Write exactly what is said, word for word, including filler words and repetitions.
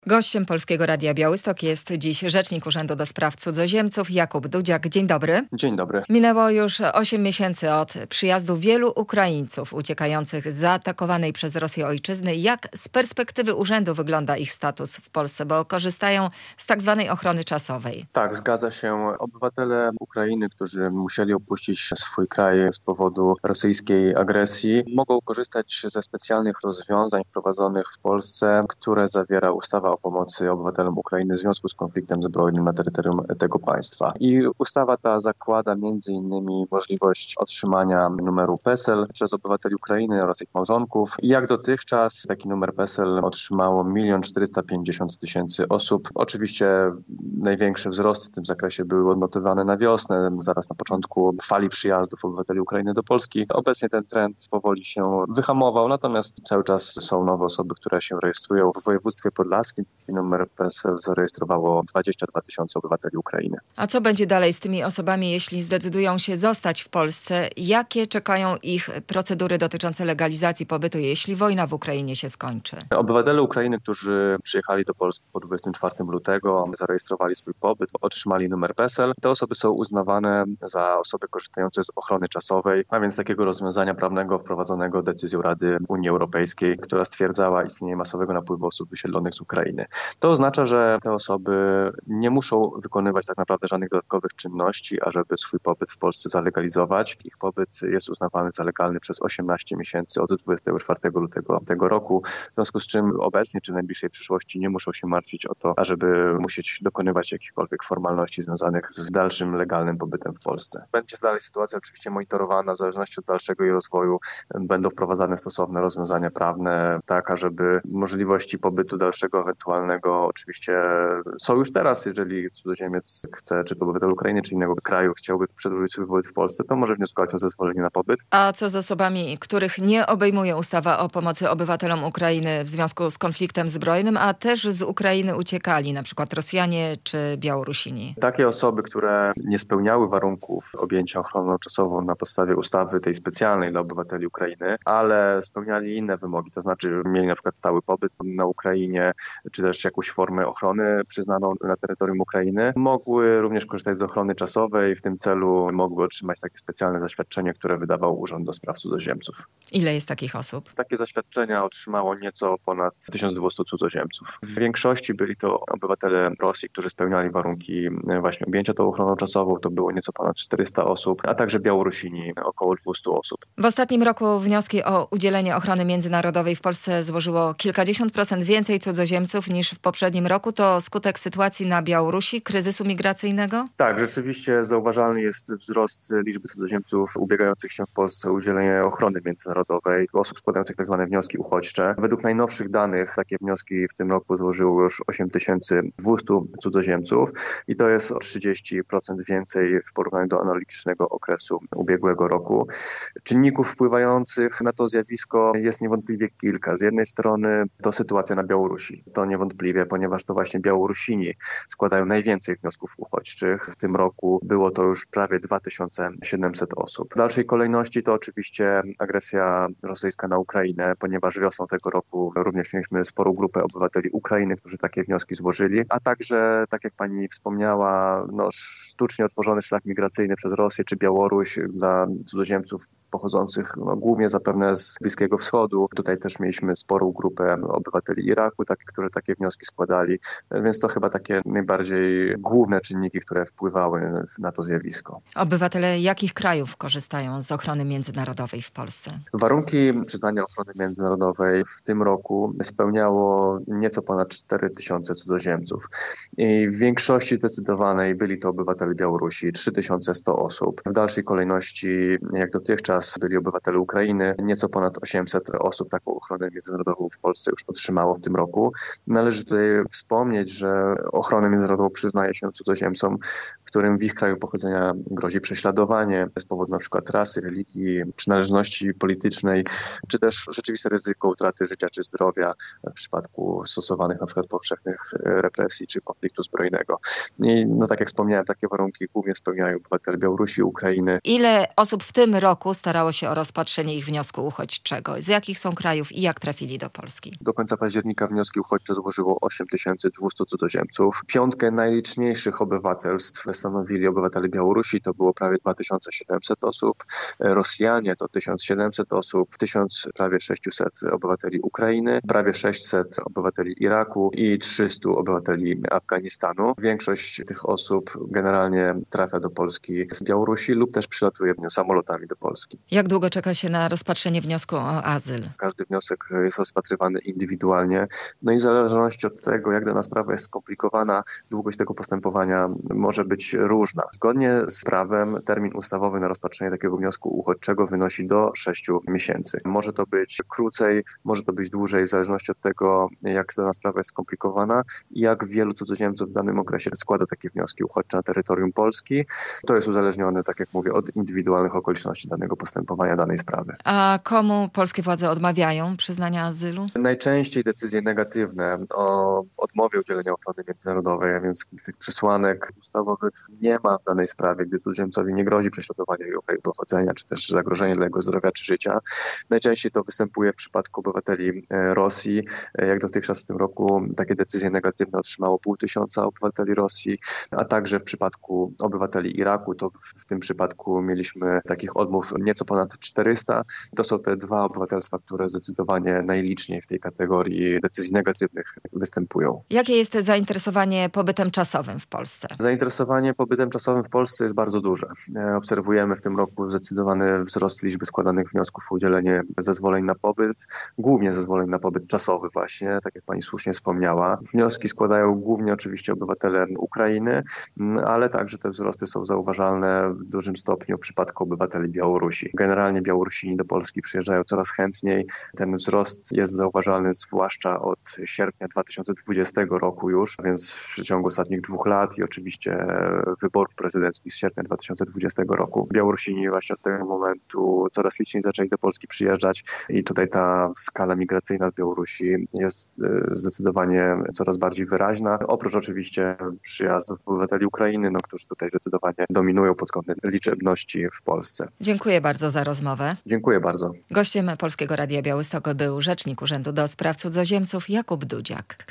Gościem Polskiego Radia Białystok jest dziś rzecznik Urzędu do Spraw Cudzoziemców Jakub Dudziak. Dzień dobry. Dzień dobry. Minęło już osiem miesięcy od przyjazdu wielu Ukraińców uciekających z zaatakowanej przez Rosję ojczyzny. Jak z perspektywy urzędu wygląda ich status w Polsce, bo korzystają z tak zwanej ochrony czasowej? Tak, zgadza się. Obywatele Ukrainy, którzy musieli opuścić swój kraj z powodu rosyjskiej agresji, mogą korzystać ze specjalnych rozwiązań wprowadzonych w Polsce, które zawiera ustawa o pomocy obywatelom Ukrainy w związku z konfliktem zbrojnym na terytorium tego państwa. I ustawa ta zakłada między innymi możliwość otrzymania numeru PESEL przez obywateli Ukrainy oraz ich małżonków. I jak dotychczas taki numer PESEL otrzymało milion czterysta pięćdziesiąt tysięcy osób. Oczywiście największe wzrosty w tym zakresie były odnotowane na wiosnę, zaraz na początku fali przyjazdów obywateli Ukrainy do Polski. Obecnie ten trend powoli się wyhamował, natomiast cały czas są nowe osoby, które się rejestrują. W województwie podlaskim taki numer PESEL zarejestrowało dwadzieścia dwa tysiące obywateli Ukrainy. A co będzie dalej z tymi osobami, jeśli zdecydują się zostać w Polsce? Jakie czekają ich procedury dotyczące legalizacji pobytu, jeśli wojna w Ukrainie się skończy? Obywatele Ukrainy, którzy przyjechali do Polski po dwudziestego czwartego lutego, zarejestrowali swój pobyt, otrzymali numer PESEL. Te osoby są uznawane za osoby korzystające z ochrony czasowej, a więc takiego rozwiązania prawnego wprowadzonego decyzją Rady Unii Europejskiej, która stwierdzała istnienie masowego napływu osób wysiedlonych z Ukrainy. To oznacza, że te osoby nie muszą wykonywać tak naprawdę żadnych dodatkowych czynności, ażeby swój pobyt w Polsce zalegalizować. Ich pobyt jest uznawany za legalny przez osiemnaście miesięcy od dwudziestego czwartego lutego tego roku, w związku z czym obecnie czy w najbliższej przyszłości nie muszą się martwić o to, ażeby musieć dokonywać jakichkolwiek formalności związanych z dalszym legalnym pobytem w Polsce. Będzie dalej sytuacja oczywiście monitorowana, w zależności od dalszego jej rozwoju będą wprowadzane stosowne rozwiązania prawne, tak ażeby możliwości pobytu dalszego ewentualnego oczywiście są już teraz, jeżeli cudzoziemiec chce, czy to obywatel Ukrainy, czy innego kraju chciałby przedłużyć swój pobyt w Polsce, to może wnioskować o zezwolenie na pobyt. A co z osobami, których nie obejmuje ustawa o pomocy obywatelom Ukrainy w związku z konfliktem zbrojnym, a też z Ukrainy uciekali, na przykład Rosjanie czy Białorusini? Takie osoby, które nie spełniały warunków objęcia ochroną czasową na podstawie ustawy tej specjalnej dla obywateli Ukrainy, ale spełniali inne wymogi, to znaczy mieli na przykład stały pobyt na Ukrainie, czy też jakąś formę ochrony przyznaną na terytorium Ukrainy, mogły również korzystać z ochrony czasowej. W tym celu mogły otrzymać takie specjalne zaświadczenie, które wydawał Urząd do Spraw Cudzoziemców. Ile jest takich osób? Takie zaświadczenia otrzymało nieco ponad tysiąc dwieście cudzoziemców. W większości byli to obywatele Rosji, którzy spełniali warunki właśnie objęcia tą ochroną czasową. To było nieco ponad czterysta osób, a także Białorusini, około dwieście osób. W ostatnim roku wnioski o udzielenie ochrony międzynarodowej w Polsce złożyło kilkadziesiąt procent więcej cudzoziemców niż w poprzednim roku. To skutek sytuacji na Białorusi, kryzysu migracyjnego? Tak, rzeczywiście zauważalny jest wzrost liczby cudzoziemców ubiegających się w Polsce o udzielenie ochrony międzynarodowej, osób składających tzw. wnioski uchodźcze. Według najnowszych danych takie wnioski w tym roku złożyło już osiem tysięcy dwieście cudzoziemców i to jest o trzydzieści procent więcej w porównaniu do analogicznego okresu ubiegłego roku. Czynników wpływających na to zjawisko jest niewątpliwie kilka. Z jednej strony to sytuacja na Białorusi. To niewątpliwie, ponieważ to właśnie Białorusini składają najwięcej wniosków uchodźczych. W tym roku było to już prawie dwa tysiące siedemset osób. W dalszej kolejności to oczywiście agresja rosyjska na Ukrainę, ponieważ wiosną tego roku również mieliśmy sporą grupę obywateli Ukrainy, którzy takie wnioski złożyli, a także, tak jak pani wspomniała, no, sztucznie otworzony szlak migracyjny przez Rosję czy Białoruś dla cudzoziemców pochodzących no, głównie zapewne z Bliskiego Wschodu. Tutaj też mieliśmy sporą grupę obywateli Iraku, tak, którzy takie wnioski składali, więc to chyba takie najbardziej główne czynniki, które wpływały na to zjawisko. Obywatele jakich krajów korzystają z ochrony międzynarodowej w Polsce? Warunki przyznania ochrony międzynarodowej w tym roku spełniało nieco ponad cztery tysiące cudzoziemców. I w większości zdecydowanej byli to obywatele Białorusi, trzy tysiące sto osób. W dalszej kolejności, jak dotychczas, byli obywatele Ukrainy. Nieco ponad osiemset osób taką ochronę międzynarodową w Polsce już otrzymało w tym roku. Należy tutaj wspomnieć, że ochronę międzynarodową przyznaje się cudzoziemcom, którym w ich kraju pochodzenia grozi prześladowanie z powodu na przykład rasy, religii, przynależności politycznej, czy też rzeczywiste ryzyko utraty życia czy zdrowia w przypadku stosowanych na przykład powszechnych represji czy konfliktu zbrojnego. I no tak jak wspomniałem, takie warunki głównie spełniają obywatele Białorusi, Ukrainy. Ile osób w tym roku starało się o rozpatrzenie ich wniosku uchodźczego? Z jakich są krajów i jak trafili do Polski? Do końca października wnioski uchodźcze złożyło osiem tysięcy dwieście cudzoziemców. Piątkę najliczniejszych obywatelstw stanowili obywatele Białorusi, to było prawie dwa tysiące siedemset osób. Rosjanie to tysiąc siedemset osób, tysiąc prawie sześćset obywateli Ukrainy, prawie sześćset obywateli Iraku i trzysta obywateli Afganistanu. Większość tych osób generalnie trafia do Polski z Białorusi lub też przylatuje samolotami do Polski. Jak długo czeka się na rozpatrzenie wniosku o azyl? Każdy wniosek jest rozpatrywany indywidualnie. No i w zależności od tego, jak dana sprawa jest skomplikowana, długość tego postępowania może być różna. Zgodnie z prawem termin ustawowy na rozpatrzenie takiego wniosku uchodźczego wynosi do sześciu miesięcy. Może to być krócej, może to być dłużej, w zależności od tego, jak dana sprawa jest skomplikowana i jak wielu cudzoziemców w danym okresie składa takie wnioski uchodźcze na terytorium Polski. To jest uzależnione, tak jak mówię, od indywidualnych okoliczności danego postępowania, danej sprawy. A komu polskie władze odmawiają przyznania azylu? Najczęściej decyzje negatywne o odmowie udzielenia ochrony międzynarodowej, a więc tych przesłanek ustawowych nie ma w danej sprawie, gdy cudzoziemcowi nie grozi prześladowanie jego kraju pochodzenia, czy też zagrożenie dla jego zdrowia czy życia. Najczęściej to występuje w przypadku obywateli Rosji. Jak dotychczas w tym roku takie decyzje negatywne otrzymało pół tysiąca obywateli Rosji, a także w przypadku obywateli Iraku, to w tym przypadku mieliśmy takich odmów nieco ponad czterysta. To są te dwa obywatelstwa, które zdecydowanie najliczniej w tej kategorii decyzji negatywnych występują. Jakie jest zainteresowanie pobytem czasowym w Polsce? Zainteresowanie pobytem czasowym w Polsce jest bardzo duże. Obserwujemy w tym roku zdecydowany wzrost liczby składanych wniosków o udzielenie zezwoleń na pobyt, głównie zezwoleń na pobyt czasowy właśnie, tak jak pani słusznie wspomniała. Wnioski składają głównie oczywiście obywatele Ukrainy, ale także te wzrosty są zauważalne w dużym stopniu w przypadku obywateli Białorusi. Generalnie Białorusini do Polski przyjeżdżają coraz chętniej. Ten wzrost jest zauważalny zwłaszcza od sierpnia dwa tysiące dwudziestego roku już, a więc w ciągu ostatnich dwóch lat i oczywiście wyborów prezydenckich z sierpnia dwa tysiące dwudziestego roku. Białorusini właśnie od tego momentu coraz liczniej zaczęli do Polski przyjeżdżać i tutaj ta skala migracyjna z Białorusi jest zdecydowanie coraz bardziej wyraźna. Oprócz oczywiście przyjazdów obywateli Ukrainy, no, którzy tutaj zdecydowanie dominują pod kątem liczebności w Polsce. Dziękuję bardzo za rozmowę. Dziękuję bardzo. Gościem Polskiego Radia Białystok był rzecznik Urzędu do Spraw Cudzoziemców Jakub Dudziak.